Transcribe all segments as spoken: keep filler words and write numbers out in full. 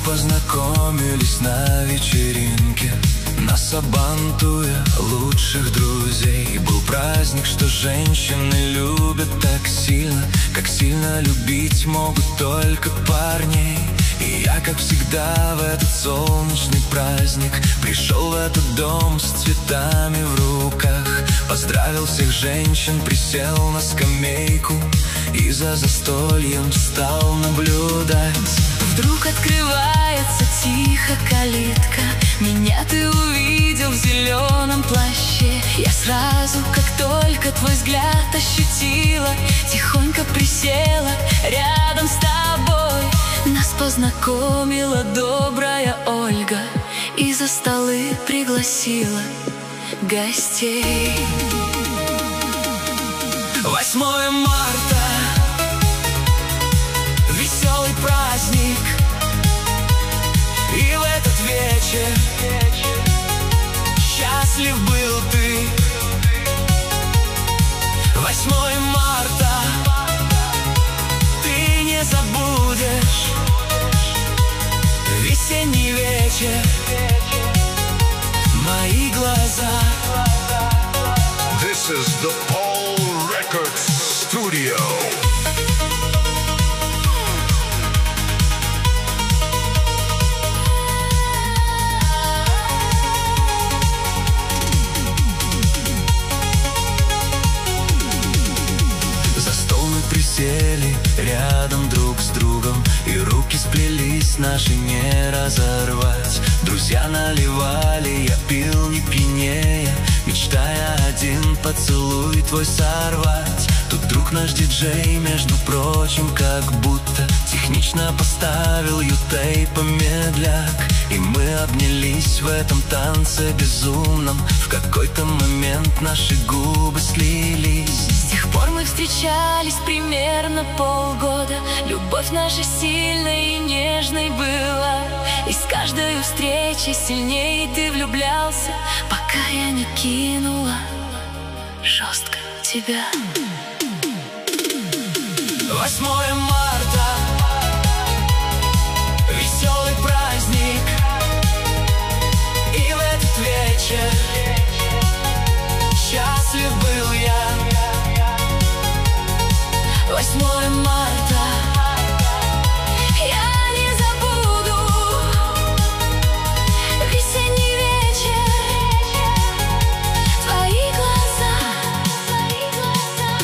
познакомились на вечеринке, нас обманывая лучших друзей. Был праздник, что женщины любят так сильно, как сильно любить могут только парней. И я, как всегда, в этот солнечный праздник пришел в этот дом с цветами в руках. Поздравил всех женщин, присел на скамейку и за застольем стал наблюдать. Вдруг открывается тихо калитка, меня ты увидел в зеленом плаще. Я сразу, как только твой взгляд ощутила, тихонько присела рядом с тобой. Нас познакомила добрая Ольга и за столы пригласила гостей. Восьмое марта, веселый праздник, и в этот вечер счастлив был ты. Восьмое марта, ты не забудешь весенний вечер, мои глаза. This is the Paul Records Studio. За стол мы присели рядом друг с другом, и руки сплелись, наши не разорвать. Друзья наливали, я пил не пьянее, мечтая один поцелуй твой сорвать. Тут вдруг наш диджей, между прочим, как будто технично поставил ютей помедляк. И мы обнялись в этом танце безумном, в какой-то момент наши губы слились. С тех пор мы встречались примерно полгода, любовь наша сильной и нежной была. И с каждой встречи сильнее ты влюблялся, пока я не кинула жестко тебя. Восьмое марта, веселый праздник, и в этот вечер счастлив был я. Восьмое марта, я не забуду весенний вечер, твои глаза, твои глаза.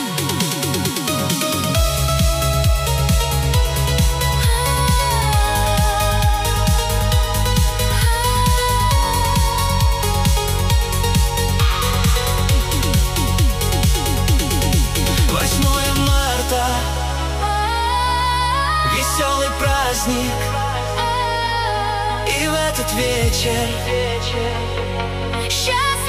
Восьмое марта, веселый праздник, и в этот вечер Счастье